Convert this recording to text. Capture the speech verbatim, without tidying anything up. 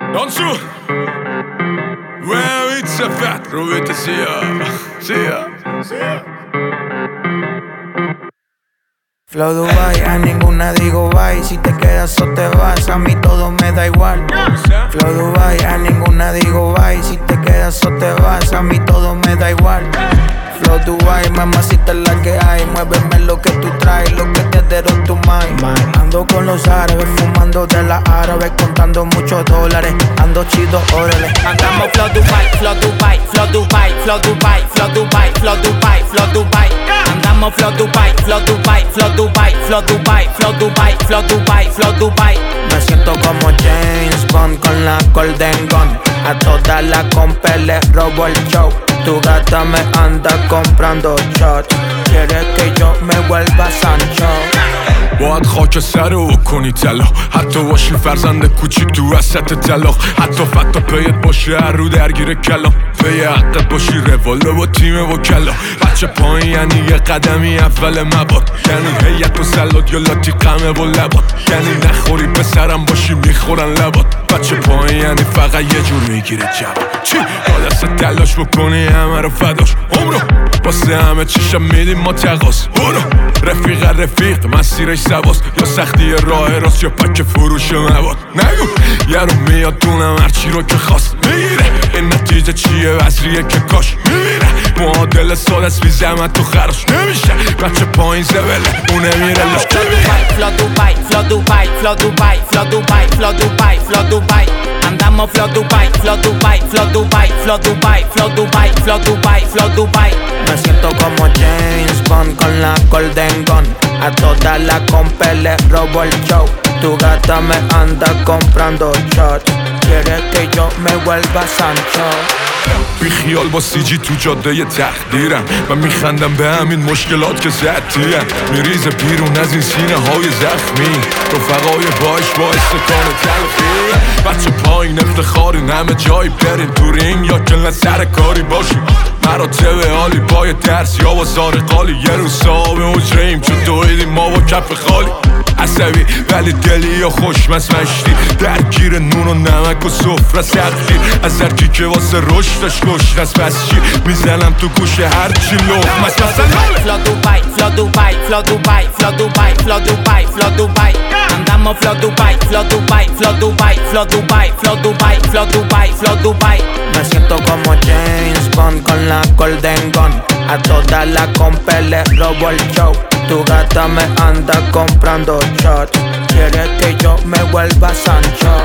Don't you? Well, it's a fat, Rubita, see ya. See ya. See ya. Flow Dubai, a ninguna digo bye. Si te quedas o te vas, a mí todo me da igual. Flow Dubai, a ninguna digo bye. Si te quedas o te vas, a mí todo me da igual. Flow Dubai, mamacita es la que hay. Muéveme lo que tú traes, lo que te dero tu mind. Ando con los árabes, fumando de la árabe, contando muchos dólares. Ando chido, órale. Andamos Flow Dubai, Flow Dubai, Flow Dubai, Flow Dubai, Flow Dubai, Flow Dubai, Flow Dubai. Andamos Flow Dubai, Flow Dubai, Flow Dubai, Flow Dubai, Flow Dubai, Flow Dubai, Flow Dubai. Me siento como James Bond con la Golden Gun. A toda la compa le robo el show. Tu gata me anda comprando shots. Quiere que yo me vuelva Sancho. باید خاک سر او کنی طلا حتی باشی فرزند کوچیک تو وسط طلاق حتی فتا پیت باشه هر رو درگیر کلام پی حقت باشی رواله با تیم وکلا بچه پایین یعنی یه قدمی اول مباد یعنی هیئت و سلات یا لاتی قمه و لبات یعنی نخوری پسرم باشی میخورن لبات بچه پایین یعنی فقط یه جور میگیره جواب چی؟ با دست تلاش بکنی همه رو فداش عمرو واسه همه چیشم میدیم ما تقاس برو رفیق رفیق مسیرش سواست یا سختی راه راست یا پک فروش مواد نگو یارو میاد دونم هرچی رو که خواست میگیره این نتیجه چیه وزریه که کاش میمیره معادل سال از بی زحمت تو خراش نمیشه بچه پایین زبله اونه میره لش Flow Dubai, Flow Dubai, Flow Dubai, Flow Dubai, Flow Dubai, Flow Dubai. Andamos Flow Dubai, Flow Dubai, Flow Dubai, Flow Dubai, Flow Dubai, Flow Dubai, Flow Dubai. Me siento como James Bond con la Golden Gun. A toda la compa le robo el show. Tu gata me anda comprando shots. Quiere que yo me vuelva Sancho. بی خیال با سی جی تو جاده یه تقدیرم و میخندم به همین مشکلات که زدیم میریز بیرون از این سینه های زخمی رفقای باش با استکان تلخی بچه پایین افتخاری همه جایی بریم تو رینگ یا کلن سر کاری باشیم مراتب عالی با یه درس یا با زارقالی یه روز صاحب حجرهیم چون دویدیم ما با کف خالی عصبی ولی دلی یا خوشمست مشتی درگیر نون و نمک و سفره سختی از هرکی که واسه رشدش گشنست پس چی میزنم تو گوش هرچی لقمست مثلا Flow Dubai, Flow Dubai, Flow Dubai, Flow Dubai, Flow Dubai, Flow Dubai. Andamos Flow Dubai, Flow Dubai, Flow Dubai, Flow Dubai, Flow Dubai, Flow Dubai, Flow Dubai. Me siento como James Bond con la Golden Gun. A toda la compa le robo el show. Tu gata me anda comprando shots. Quiere que yo me vuelva Sancho.